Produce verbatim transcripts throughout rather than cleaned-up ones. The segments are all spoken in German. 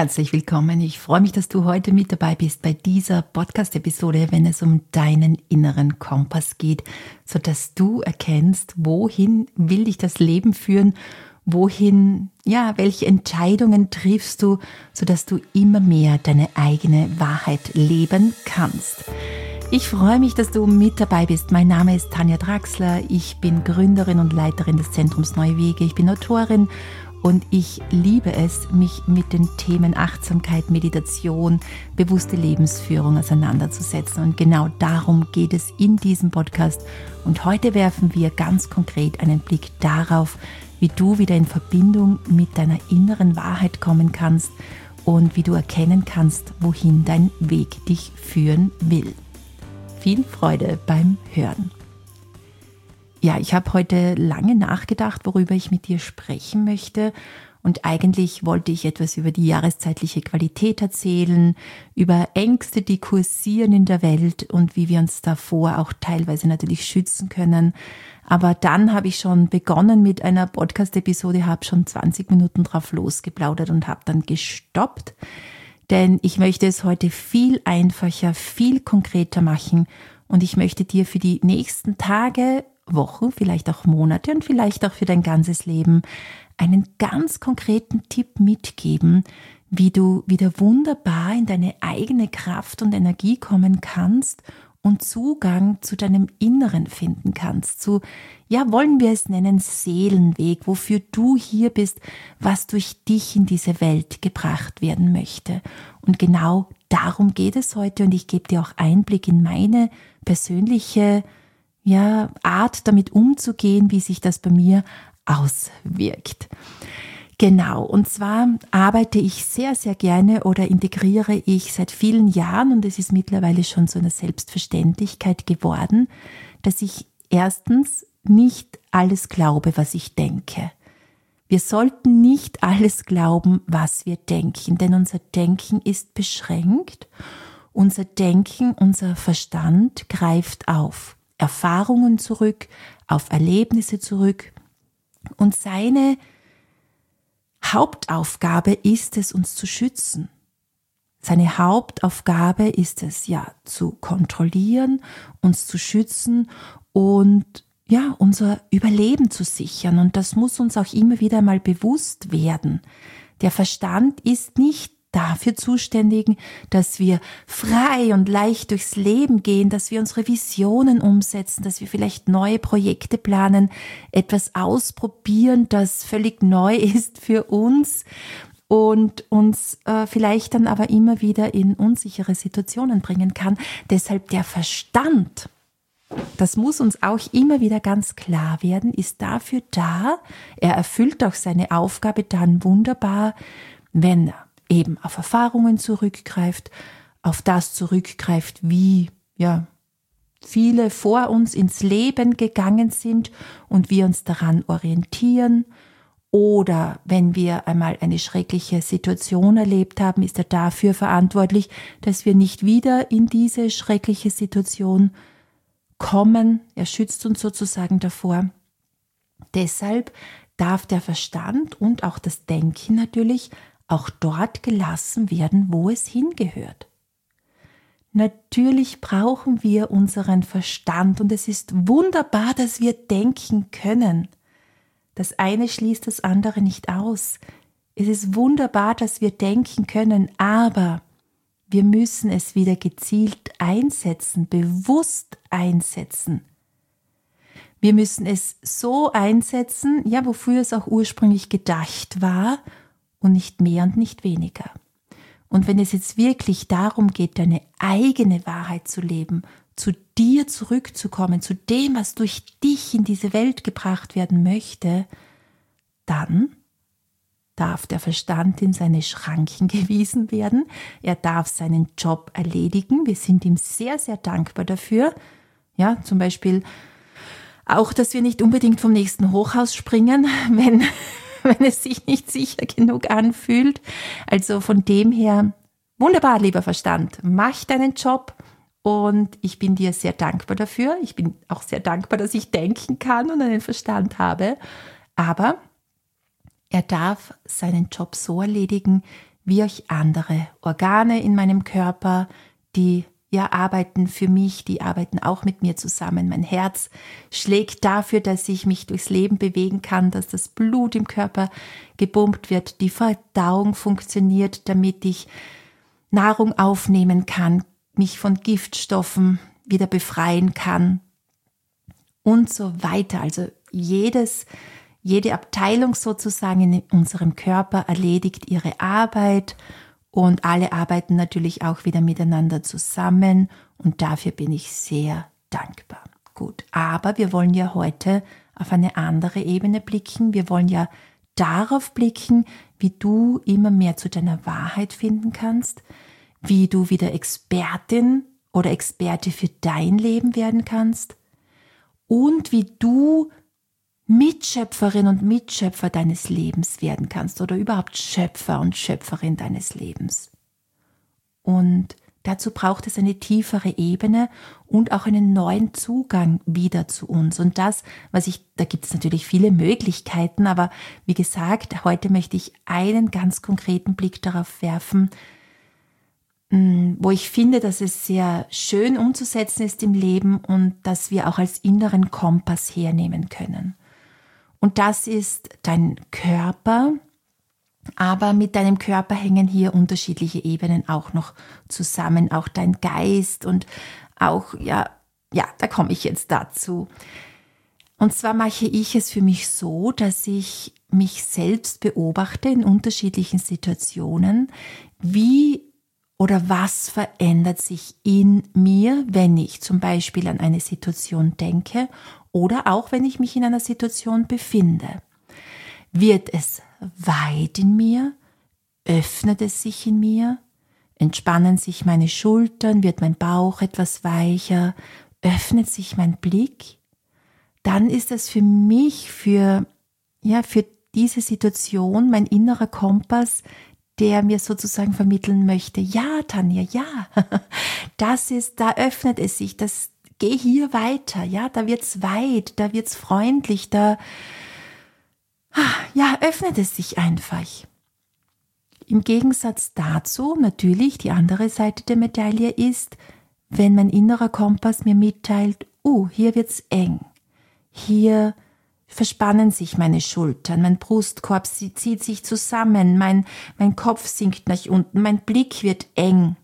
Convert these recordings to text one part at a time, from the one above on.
Herzlich willkommen. Ich freue mich, dass du heute mit dabei bist bei dieser Podcast-Episode, wenn es um deinen inneren Kompass geht, sodass du erkennst, wohin will dich das Leben führen, wohin, ja, welche Entscheidungen triffst du, sodass du immer mehr deine eigene Wahrheit leben kannst. Ich freue mich, dass du mit dabei bist. Mein Name ist Tanja Draxler. Ich bin Gründerin und Leiterin des Zentrums Neue Wege. Ich bin Autorin und ich liebe es, mich mit den Themen Achtsamkeit, Meditation, bewusste Lebensführung auseinanderzusetzen. Und genau darum geht es in diesem Podcast. Und heute werfen wir ganz konkret einen Blick darauf, wie du wieder in Verbindung mit deiner inneren Wahrheit kommen kannst und wie du erkennen kannst, wohin dein Weg dich führen will. Viel Freude beim Hören. Ja, ich habe heute lange nachgedacht, worüber ich mit dir sprechen möchte. Und eigentlich wollte ich etwas über die jahreszeitliche Qualität erzählen, über Ängste, die kursieren in der Welt und wie wir uns davor auch teilweise natürlich schützen können. Aber dann habe ich schon begonnen mit einer Podcast-Episode, habe schon zwanzig Minuten drauf losgeplaudert und habe dann gestoppt. Denn ich möchte es heute viel einfacher, viel konkreter machen und ich möchte dir für die nächsten Tage, Wochen, vielleicht auch Monate und vielleicht auch für dein ganzes Leben einen ganz konkreten Tipp mitgeben, wie du wieder wunderbar in deine eigene Kraft und Energie kommen kannst und Zugang zu deinem Inneren finden kannst, zu, ja, wollen wir es nennen, Seelenweg, wofür du hier bist, was durch dich in diese Welt gebracht werden möchte. Und genau darum geht es heute und ich gebe dir auch Einblick in meine persönliche, ja, Art, damit umzugehen, wie sich das bei mir auswirkt. Genau, und zwar arbeite ich sehr, sehr gerne oder integriere ich seit vielen Jahren und es ist mittlerweile schon so eine Selbstverständlichkeit geworden, dass ich erstens nicht alles glaube, was ich denke. Wir sollten nicht alles glauben, was wir denken, denn unser Denken ist beschränkt. Unser Denken, unser Verstand greift auf Erfahrungen zurück, auf Erlebnisse zurück und seine Hauptaufgabe ist es, uns zu schützen. Seine Hauptaufgabe ist es, ja, zu kontrollieren, uns zu schützen und ja, unser Überleben zu sichern. Und das muss uns auch immer wieder mal bewusst werden. Der Verstand ist nicht dafür zuständig, dass wir frei und leicht durchs Leben gehen, dass wir unsere Visionen umsetzen, dass wir vielleicht neue Projekte planen, etwas ausprobieren, das völlig neu ist für uns und uns äh, vielleicht dann aber immer wieder in unsichere Situationen bringen kann. Deshalb der Verstand, das muss uns auch immer wieder ganz klar werden, ist dafür da. Er erfüllt auch seine Aufgabe dann wunderbar, wenn er eben auf Erfahrungen zurückgreift, auf das zurückgreift, wie ja viele vor uns ins Leben gegangen sind und wir uns daran orientieren. Oder wenn wir einmal eine schreckliche Situation erlebt haben, ist er dafür verantwortlich, dass wir nicht wieder in diese schreckliche Situation kommen. Er schützt uns sozusagen davor. Deshalb darf der Verstand und auch das Denken natürlich auch dort gelassen werden, wo es hingehört. Natürlich brauchen wir unseren Verstand und es ist wunderbar, dass wir denken können. Das eine schließt das andere nicht aus. Es ist wunderbar, dass wir denken können, aber wir müssen es wieder gezielt einsetzen, bewusst einsetzen. Wir müssen es so einsetzen, ja, wofür es auch ursprünglich gedacht war, und nicht mehr und nicht weniger. Und wenn es jetzt wirklich darum geht, deine eigene Wahrheit zu leben, zu dir zurückzukommen, zu dem, was durch dich in diese Welt gebracht werden möchte, dann darf der Verstand in seine Schranken gewiesen werden. Er darf seinen Job erledigen. Wir sind ihm sehr, sehr dankbar dafür. Ja, zum Beispiel auch, dass wir nicht unbedingt vom nächsten Hochhaus springen, wenn wenn es sich nicht sicher genug anfühlt. Also von dem her, wunderbar, lieber Verstand, mach deinen Job und ich bin dir sehr dankbar dafür. Ich bin auch sehr dankbar, dass ich denken kann und einen Verstand habe. Aber er darf seinen Job so erledigen, wie auch andere Organe in meinem Körper, die ja arbeiten für mich, die arbeiten auch mit mir zusammen. Mein Herz schlägt dafür, dass ich mich durchs Leben bewegen kann, dass das Blut im Körper gepumpt wird, die Verdauung funktioniert, damit ich Nahrung aufnehmen kann, mich von Giftstoffen wieder befreien kann und so weiter. Also jedes, jede Abteilung sozusagen in unserem Körper erledigt ihre Arbeit und alle arbeiten natürlich auch wieder miteinander zusammen und dafür bin ich sehr dankbar. Gut, aber wir wollen ja heute auf eine andere Ebene blicken. Wir wollen ja darauf blicken, wie du immer mehr zu deiner Wahrheit finden kannst, wie du wieder Expertin oder Experte für dein Leben werden kannst und wie du Mitschöpferin und Mitschöpfer deines Lebens werden kannst oder überhaupt Schöpfer und Schöpferin deines Lebens. Und dazu braucht es eine tiefere Ebene und auch einen neuen Zugang wieder zu uns. Und das, was ich, da gibt es natürlich viele Möglichkeiten, aber wie gesagt, heute möchte ich einen ganz konkreten Blick darauf werfen, wo ich finde, dass es sehr schön umzusetzen ist im Leben und dass wir auch als inneren Kompass hernehmen können. Und das ist dein Körper, aber mit deinem Körper hängen hier unterschiedliche Ebenen auch noch zusammen, auch dein Geist und auch, ja, ja, da komme ich jetzt dazu. Und zwar mache ich es für mich so, dass ich mich selbst beobachte in unterschiedlichen Situationen, wie oder was verändert sich in mir, wenn ich zum Beispiel an eine Situation denke oder auch wenn ich mich in einer Situation befinde. Wird es weit in mir? Öffnet es sich in mir? Entspannen sich meine Schultern? Wird mein Bauch etwas weicher? Öffnet sich mein Blick? Dann ist es für mich, für, ja, für diese Situation mein innerer Kompass, der mir sozusagen vermitteln möchte, ja, Tanja, ja, das ist, da öffnet es sich, das, geh hier weiter, ja, da wird's weit, da wird's freundlich, da, ja, öffnet es sich einfach. Im Gegensatz dazu, natürlich, die andere Seite der Medaille ist, wenn mein innerer Kompass mir mitteilt, oh, hier wird's eng, hier verspannen sich meine Schultern, mein Brustkorb zieht sich zusammen, mein, mein Kopf sinkt nach unten, mein Blick wird eng.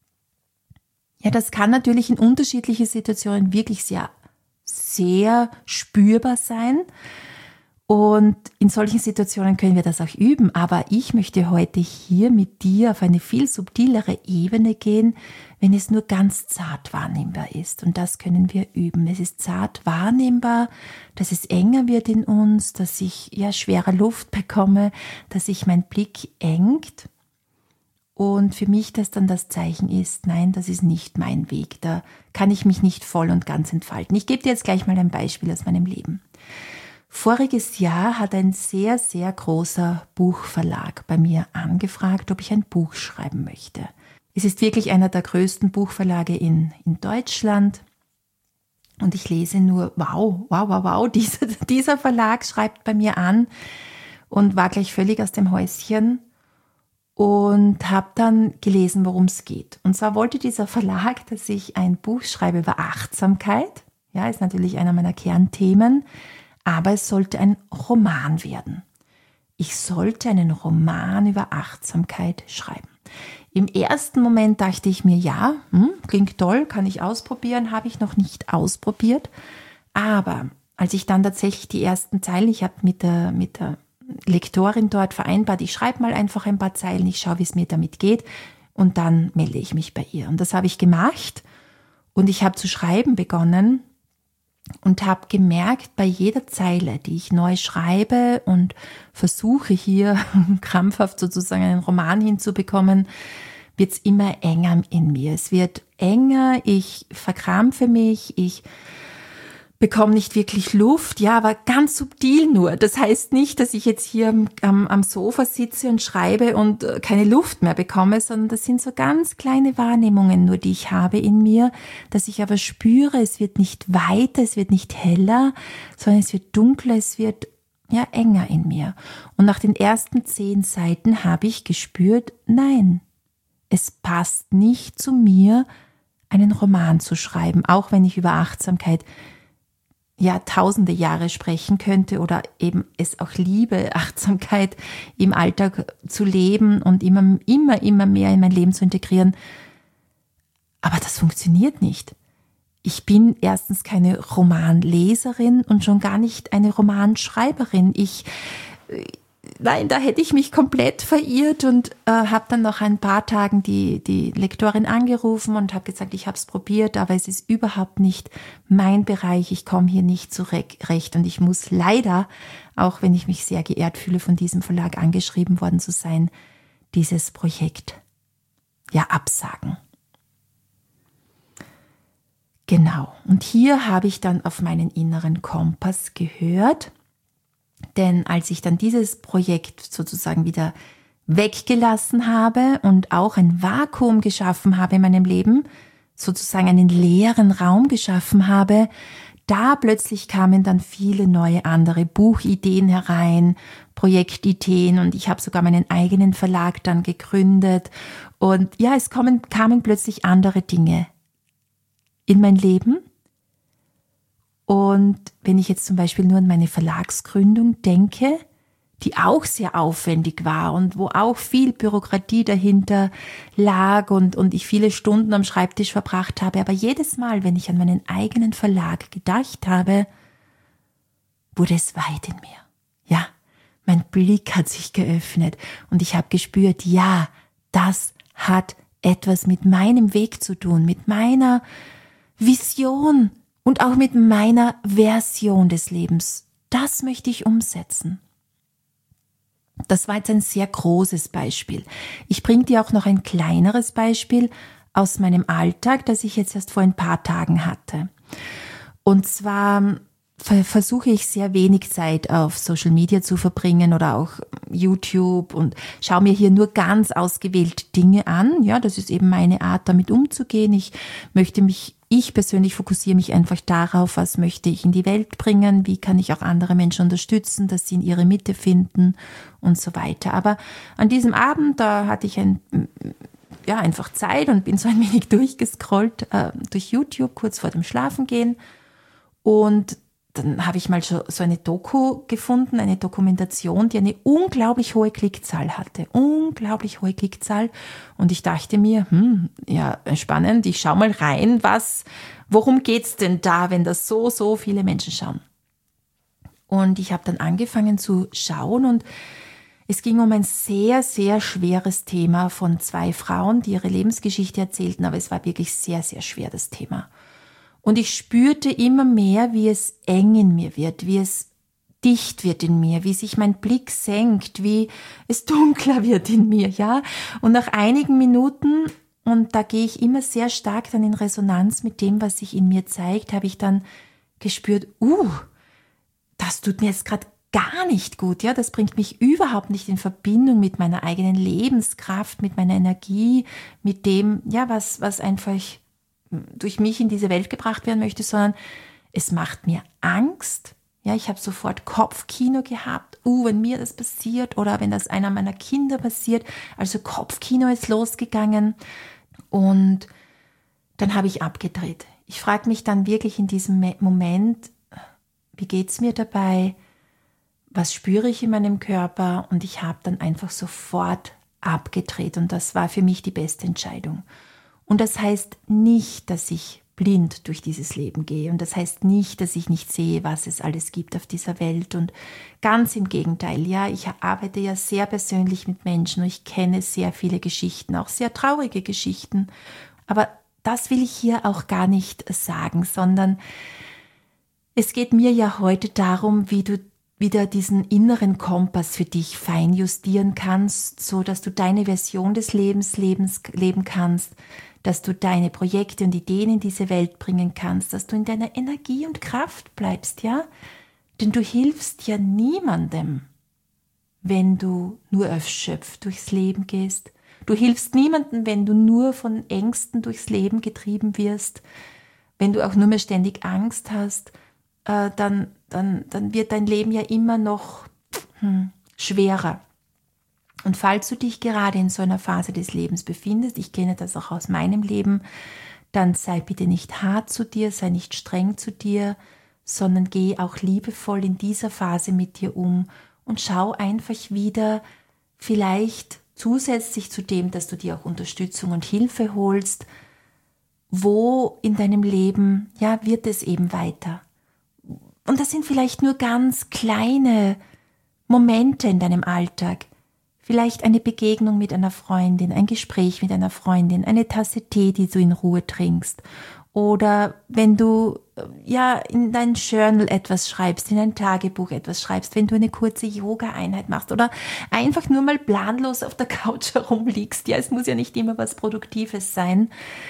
Ja, das kann natürlich in unterschiedlichen Situationen wirklich sehr, sehr spürbar sein. Und in solchen Situationen können wir das auch üben. Aber ich möchte heute hier mit dir auf eine viel subtilere Ebene gehen, wenn es nur ganz zart wahrnehmbar ist. Und das können wir üben. Es ist zart wahrnehmbar, dass es enger wird in uns, dass ich ja schwerer Luft bekomme, dass sich mein Blick engt. Und für mich das dann das Zeichen ist, nein, das ist nicht mein Weg. Da kann ich mich nicht voll und ganz entfalten. Ich gebe dir jetzt gleich mal ein Beispiel aus meinem Leben. Voriges Jahr hat ein sehr, sehr großer Buchverlag bei mir angefragt, ob ich ein Buch schreiben möchte. Es ist wirklich einer der größten Buchverlage in, in Deutschland. Und ich lese nur, wow, wow, wow, wow, dieser, dieser Verlag schreibt bei mir an und war gleich völlig aus dem Häuschen und habe dann gelesen, worum es geht. Und zwar wollte dieser Verlag, dass ich ein Buch schreibe über Achtsamkeit. Ja, ist natürlich einer meiner Kernthemen. Aber es sollte ein Roman werden. Ich sollte einen Roman über Achtsamkeit schreiben. Im ersten Moment dachte ich mir, ja, hm, klingt toll, kann ich ausprobieren, habe ich noch nicht ausprobiert. Aber als ich dann tatsächlich die ersten Zeilen, ich habe mit der, mit der Lektorin dort vereinbart, ich schreibe mal einfach ein paar Zeilen, ich schaue, wie es mir damit geht und dann melde ich mich bei ihr. Und das habe ich gemacht und ich habe zu schreiben begonnen. Und habe gemerkt, bei jeder Zeile, die ich neu schreibe und versuche hier krampfhaft sozusagen einen Roman hinzubekommen, wird es immer enger in mir. Es wird enger, ich verkrampfe mich, ich bekomme nicht wirklich Luft, ja, aber ganz subtil nur. Das heißt nicht, dass ich jetzt hier am, am Sofa sitze und schreibe und keine Luft mehr bekomme, sondern das sind so ganz kleine Wahrnehmungen nur, die ich habe in mir, dass ich aber spüre, es wird nicht weiter, es wird nicht heller, sondern es wird dunkler, es wird ja, enger in mir. Und nach den ersten zehn Seiten habe ich gespürt, nein, es passt nicht zu mir, einen Roman zu schreiben, auch wenn ich über Achtsamkeit ja tausende Jahre sprechen könnte oder eben es auch liebe, Achtsamkeit im Alltag zu leben und immer, immer, immer mehr in mein Leben zu integrieren. Aber das funktioniert nicht. Ich bin erstens keine Romanleserin und schon gar nicht eine Romanschreiberin. Ich, nein, da hätte ich mich komplett verirrt und äh, habe dann nach ein paar Tagen die, die Lektorin angerufen und habe gesagt, ich habe es probiert, aber es ist überhaupt nicht mein Bereich. Ich komme hier nicht zurecht und ich muss leider, auch wenn ich mich sehr geehrt fühle, von diesem Verlag angeschrieben worden zu sein, dieses Projekt ja absagen. Genau, und hier habe ich dann auf meinen inneren Kompass gehört, denn als ich dann dieses Projekt sozusagen wieder weggelassen habe und auch ein Vakuum geschaffen habe in meinem Leben, sozusagen einen leeren Raum geschaffen habe, da plötzlich kamen dann viele neue andere Buchideen herein, Projektideen und ich habe sogar meinen eigenen Verlag dann gegründet und ja, es kommen, kamen plötzlich andere Dinge in mein Leben. Und wenn ich jetzt zum Beispiel nur an meine Verlagsgründung denke, die auch sehr aufwendig war und wo auch viel Bürokratie dahinter lag und, und ich viele Stunden am Schreibtisch verbracht habe, aber jedes Mal, wenn ich an meinen eigenen Verlag gedacht habe, wurde es weit in mir. Ja, mein Blick hat sich geöffnet und ich habe gespürt, ja, das hat etwas mit meinem Weg zu tun, mit meiner Vision und auch mit meiner Version des Lebens. Das möchte ich umsetzen. Das war jetzt ein sehr großes Beispiel. Ich bringe dir auch noch ein kleineres Beispiel aus meinem Alltag, das ich jetzt erst vor ein paar Tagen hatte. Und zwar versuche ich sehr wenig Zeit auf Social Media zu verbringen oder auch YouTube und schaue mir hier nur ganz ausgewählt Dinge an. Ja, das ist eben meine Art, damit umzugehen. Ich möchte mich, ich persönlich fokussiere mich einfach darauf, was möchte ich in die Welt bringen, wie kann ich auch andere Menschen unterstützen, dass sie in ihre Mitte finden und so weiter. Aber an diesem Abend, da hatte ich ein, ja, einfach Zeit und bin so ein wenig durchgescrollt äh, durch YouTube, kurz vor dem Schlafengehen. Und dann habe ich mal so eine Doku gefunden, eine Dokumentation, die eine unglaublich hohe Klickzahl hatte. Unglaublich hohe Klickzahl. Und ich dachte mir, hm, ja, spannend, ich schaue mal rein, was, worum geht's denn da, wenn das so, so viele Menschen schauen? Und ich habe dann angefangen zu schauen und es ging um ein sehr, sehr schweres Thema von zwei Frauen, die ihre Lebensgeschichte erzählten, aber es war wirklich sehr, sehr schwer, das Thema. Und ich spürte immer mehr, wie es eng in mir wird, wie es dicht wird in mir, wie sich mein Blick senkt, wie es dunkler wird in mir, ja. Und nach einigen Minuten, und da gehe ich immer sehr stark dann in Resonanz mit dem, was sich in mir zeigt, habe ich dann gespürt, uh, das tut mir jetzt gerade gar nicht gut, ja. Das bringt mich überhaupt nicht in Verbindung mit meiner eigenen Lebenskraft, mit meiner Energie, mit dem, ja, was, was einfach durch mich in diese Welt gebracht werden möchte, sondern es macht mir Angst. Ja, ich habe sofort Kopfkino gehabt. Uh, wenn mir das passiert oder wenn das einer meiner Kinder passiert. Also Kopfkino ist losgegangen und dann habe ich abgedreht. Ich frage mich dann wirklich in diesem Moment, wie geht's mir dabei? Was spüre ich in meinem Körper? Und ich habe dann einfach sofort abgedreht und das war für mich die beste Entscheidung. Und das heißt nicht, dass ich blind durch dieses Leben gehe. Und das heißt nicht, dass ich nicht sehe, was es alles gibt auf dieser Welt. Und ganz im Gegenteil, ja, ich arbeite ja sehr persönlich mit Menschen und ich kenne sehr viele Geschichten, auch sehr traurige Geschichten. Aber das will ich hier auch gar nicht sagen, sondern es geht mir ja heute darum, wie du wieder diesen inneren Kompass für dich fein justieren kannst, so dass du deine Version des Lebens, Lebens leben kannst, dass du deine Projekte und Ideen in diese Welt bringen kannst, dass du in deiner Energie und Kraft bleibst, ja? Denn du hilfst ja niemandem, wenn du nur erschöpft durchs Leben gehst. Du hilfst niemandem, wenn du nur von Ängsten durchs Leben getrieben wirst, wenn du auch nur mehr ständig Angst hast. äh, dann, dann, dann wird dein Leben ja immer noch hm, schwerer. Und falls du dich gerade in so einer Phase des Lebens befindest, ich kenne das auch aus meinem Leben, dann sei bitte nicht hart zu dir, sei nicht streng zu dir, sondern geh auch liebevoll in dieser Phase mit dir um und schau einfach wieder, vielleicht zusätzlich zu dem, dass du dir auch Unterstützung und Hilfe holst, wo in deinem Leben, ja, wird es eben weiter. Und das sind vielleicht nur ganz kleine Momente in deinem Alltag. Vielleicht eine Begegnung mit einer Freundin, ein Gespräch mit einer Freundin, eine Tasse Tee, die du in Ruhe trinkst. Oder wenn du ja in dein Journal etwas schreibst, in ein Tagebuch etwas schreibst, wenn du eine kurze Yoga-Einheit machst oder einfach nur mal planlos auf der Couch herumliegst. Ja, es muss ja nicht immer was Produktives sein.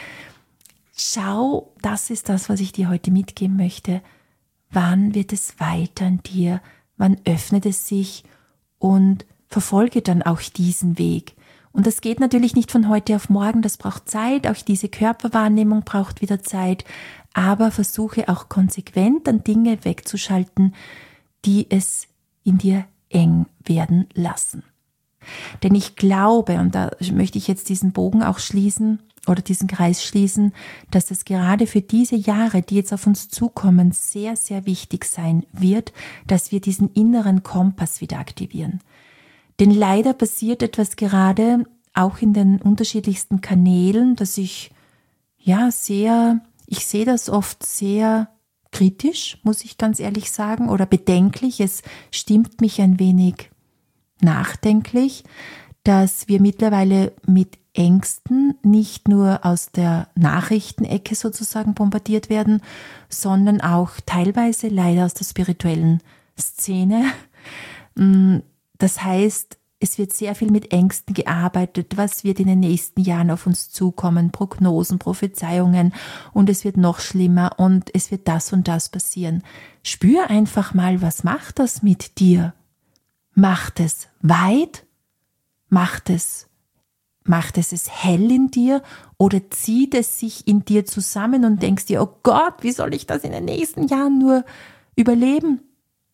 Schau, das ist das, was ich dir heute mitgeben möchte. Wann wird es weiter an dir? Wann öffnet es sich? Und verfolge dann auch diesen Weg. Und das geht natürlich nicht von heute auf morgen, das braucht Zeit, auch diese Körperwahrnehmung braucht wieder Zeit, aber versuche auch konsequent an Dinge wegzuschalten, die es in dir eng werden lassen. Denn ich glaube, und da möchte ich jetzt diesen Bogen auch schließen oder diesen Kreis schließen, dass es gerade für diese Jahre, die jetzt auf uns zukommen, sehr, sehr wichtig sein wird, dass wir diesen inneren Kompass wieder aktivieren. Denn leider passiert etwas gerade auch in den unterschiedlichsten Kanälen, dass ich ja sehr, ich sehe das oft sehr kritisch, muss ich ganz ehrlich sagen, oder bedenklich. Es stimmt mich ein wenig nachdenklich, dass wir mittlerweile mit Ängsten nicht nur aus der Nachrichtenecke sozusagen bombardiert werden, sondern auch teilweise leider aus der spirituellen Szene. Das heißt, es wird sehr viel mit Ängsten gearbeitet, was wird in den nächsten Jahren auf uns zukommen, Prognosen, Prophezeiungen und es wird noch schlimmer und es wird das und das passieren. Spür einfach mal, was macht das mit dir? Macht es weit? Macht es, macht es es hell in dir oder zieht es sich in dir zusammen und denkst dir, oh Gott, wie soll ich das in den nächsten Jahren nur überleben?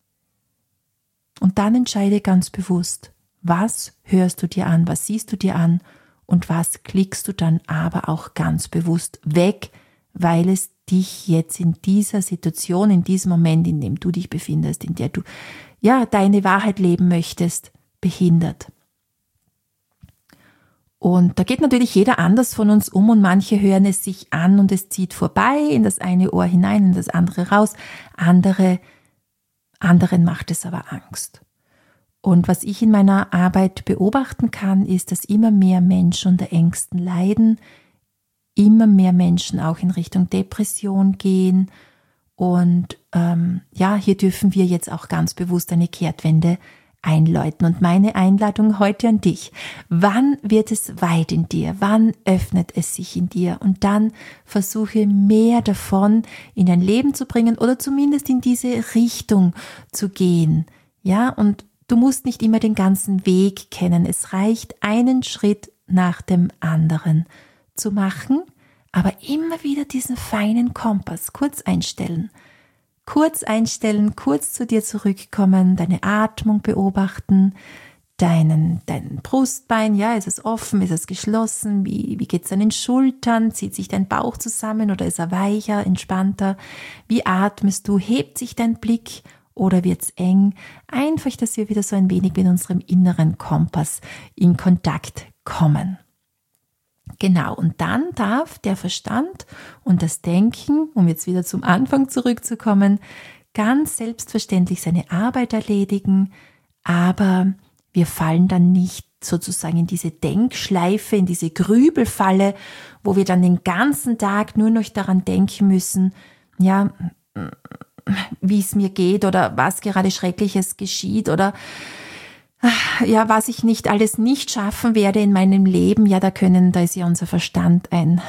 Und dann entscheide ganz bewusst, was hörst du dir an, was siehst du dir an und was klickst du dann aber auch ganz bewusst weg, weil es dich jetzt in dieser Situation, in diesem Moment, in dem du dich befindest, in der du ja deine Wahrheit leben möchtest, behindert. Und da geht natürlich jeder anders von uns um und manche hören es sich an und es zieht vorbei, in das eine Ohr hinein, in das andere raus, andere Anderen macht es aber Angst. Und was ich in meiner Arbeit beobachten kann, ist, dass immer mehr Menschen unter Ängsten leiden, immer mehr Menschen auch in Richtung Depression gehen. Und ähm, ja, hier dürfen wir jetzt auch ganz bewusst eine Kehrtwende einläuten. Und meine Einladung heute an dich: Wann wird es weit in dir? Wann öffnet es sich in dir? Und dann versuche mehr davon in dein Leben zu bringen oder zumindest in diese Richtung zu gehen. Ja, und du musst nicht immer den ganzen Weg kennen. Es reicht, einen Schritt nach dem anderen zu machen, aber immer wieder diesen feinen Kompass kurz einstellen. Kurz einstellen, kurz zu dir zurückkommen, deine Atmung beobachten, deinen, dein Brustbein, ja, ist es offen, ist es geschlossen, wie, wie geht es deinen Schultern, zieht sich dein Bauch zusammen oder ist er weicher, entspannter, wie atmest du, hebt sich dein Blick oder wird's eng? Einfach, dass wir wieder so ein wenig mit unserem inneren Kompass in Kontakt kommen. Genau, und dann darf der Verstand und das Denken, um jetzt wieder zum Anfang zurückzukommen, ganz selbstverständlich seine Arbeit erledigen, aber wir fallen dann nicht sozusagen in diese Denkschleife, in diese Grübelfalle, wo wir dann den ganzen Tag nur noch daran denken müssen, ja, wie es mir geht oder was gerade Schreckliches geschieht oder ja, was ich nicht alles nicht schaffen werde in meinem Leben. Ja, da können, da ist ja unser Verstand ein,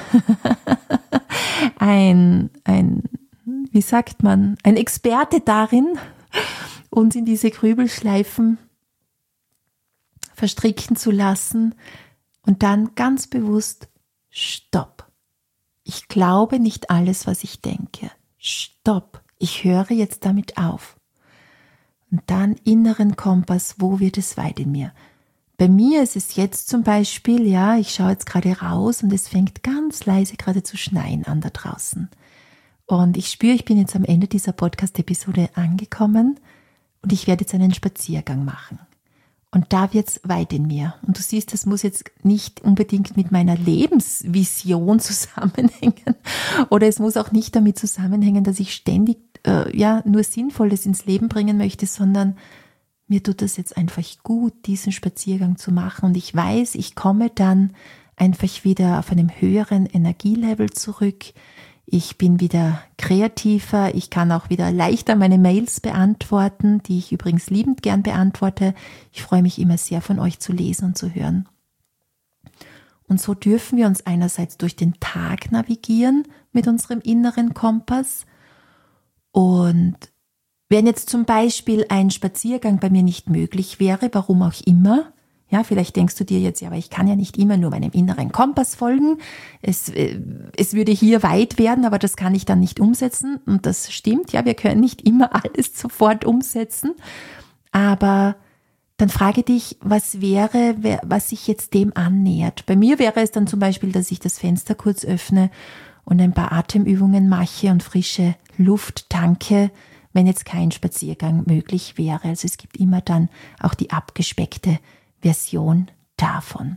ein, ein, wie sagt man, ein Experte darin, uns in diese Grübelschleifen verstricken zu lassen und dann ganz bewusst, stopp. Ich glaube nicht alles, was ich denke. Stopp. ich höre jetzt damit auf. Und dann inneren Kompass, wo wird es weit in mir? Bei mir ist es jetzt zum Beispiel, ja, ich schaue jetzt gerade raus und es fängt ganz leise gerade zu schneien an da draußen. Und ich spüre, ich bin jetzt am Ende dieser Podcast-Episode angekommen und ich werde jetzt einen Spaziergang machen. Und da wird es weit in mir. Und du siehst, das muss jetzt nicht unbedingt mit meiner Lebensvision zusammenhängen oder es muss auch nicht damit zusammenhängen, dass ich ständig äh, ja nur Sinnvolles ins Leben bringen möchte, sondern mir tut das jetzt einfach gut, diesen Spaziergang zu machen. Und ich weiß, ich komme dann einfach wieder auf einem höheren Energielevel zurück. Ich bin wieder kreativer. Ich kann auch wieder leichter meine Mails beantworten, die ich übrigens liebend gern beantworte. Ich freue mich immer sehr, von euch zu lesen und zu hören. Und so dürfen wir uns einerseits durch den Tag navigieren mit unserem inneren Kompass. Und wenn jetzt zum Beispiel ein Spaziergang bei mir nicht möglich wäre, warum auch immer, ja, vielleicht denkst du dir jetzt, ja, aber ich kann ja nicht immer nur meinem inneren Kompass folgen. Es, äh, es würde hier weit werden, aber das kann ich dann nicht umsetzen. Und das stimmt, ja, wir können nicht immer alles sofort umsetzen. Aber dann frage dich, was wäre, was sich jetzt dem annähert. Bei mir wäre es dann zum Beispiel, dass ich das Fenster kurz öffne und ein paar Atemübungen mache und frische Luft tanke, wenn jetzt kein Spaziergang möglich wäre. Also es gibt immer dann auch die abgespeckte Version davon.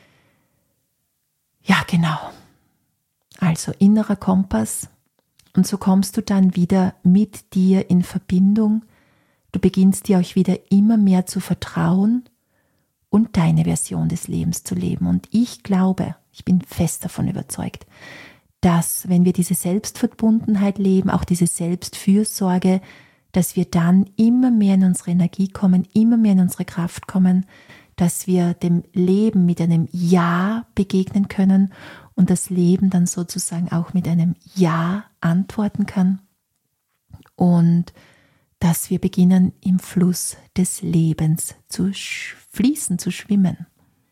Ja, genau. Also innerer Kompass. Und so kommst du dann wieder mit dir in Verbindung. Du beginnst dir auch wieder immer mehr zu vertrauen und deine Version des Lebens zu leben. Und ich glaube, ich bin fest davon überzeugt, dass wenn wir diese Selbstverbundenheit leben, auch diese Selbstfürsorge, dass wir dann immer mehr in unsere Energie kommen, immer mehr in unsere Kraft kommen, dass wir dem Leben mit einem Ja begegnen können und das Leben dann sozusagen auch mit einem Ja antworten kann und dass wir beginnen, im Fluss des Lebens zu fließen, zu schwimmen.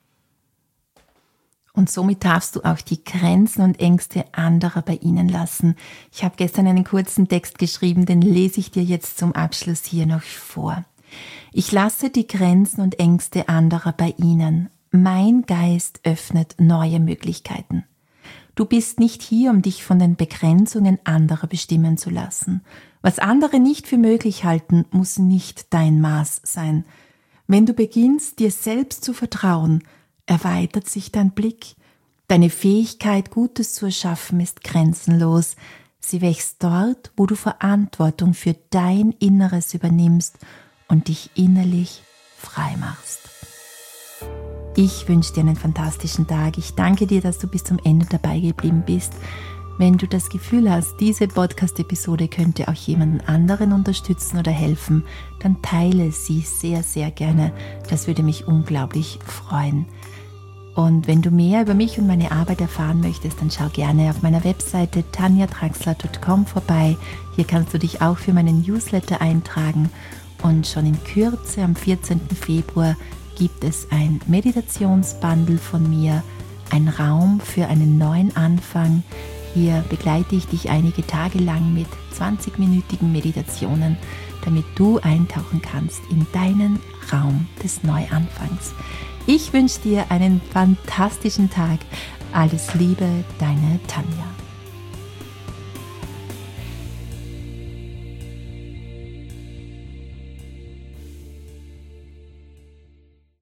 Und somit darfst du auch die Grenzen und Ängste anderer bei ihnen lassen. Ich habe gestern einen kurzen Text geschrieben, den lese ich dir jetzt zum Abschluss hier noch vor. Ich lasse die Grenzen und Ängste anderer bei ihnen. Mein Geist öffnet neue Möglichkeiten. Du bist nicht hier, um dich von den Begrenzungen anderer bestimmen zu lassen. Was andere nicht für möglich halten, muss nicht dein Maß sein. Wenn du beginnst, dir selbst zu vertrauen, erweitert sich dein Blick. Deine Fähigkeit, Gutes zu erschaffen, ist grenzenlos. Sie wächst dort, wo du Verantwortung für dein Inneres übernimmst und dich innerlich frei machst. Ich wünsche dir einen fantastischen Tag. Ich danke dir, dass du bis zum Ende dabei geblieben bist. Wenn du das Gefühl hast, diese Podcast-Episode könnte auch jemanden anderen unterstützen oder helfen, dann teile sie sehr, sehr gerne. Das würde mich unglaublich freuen. Und wenn du mehr über mich und meine Arbeit erfahren möchtest, dann schau gerne auf meiner Webseite tanja draxler punkt com vorbei. Hier kannst du dich auch für meinen Newsletter eintragen. Und schon in Kürze, am vierzehnten Februar, gibt es ein Meditationsbundle von mir, ein Raum für einen neuen Anfang. Hier begleite ich dich einige Tage lang mit zwanzigminütigen Meditationen, damit du eintauchen kannst in deinen Raum des Neuanfangs. Ich wünsche dir einen fantastischen Tag. Alles Liebe, deine Tanja.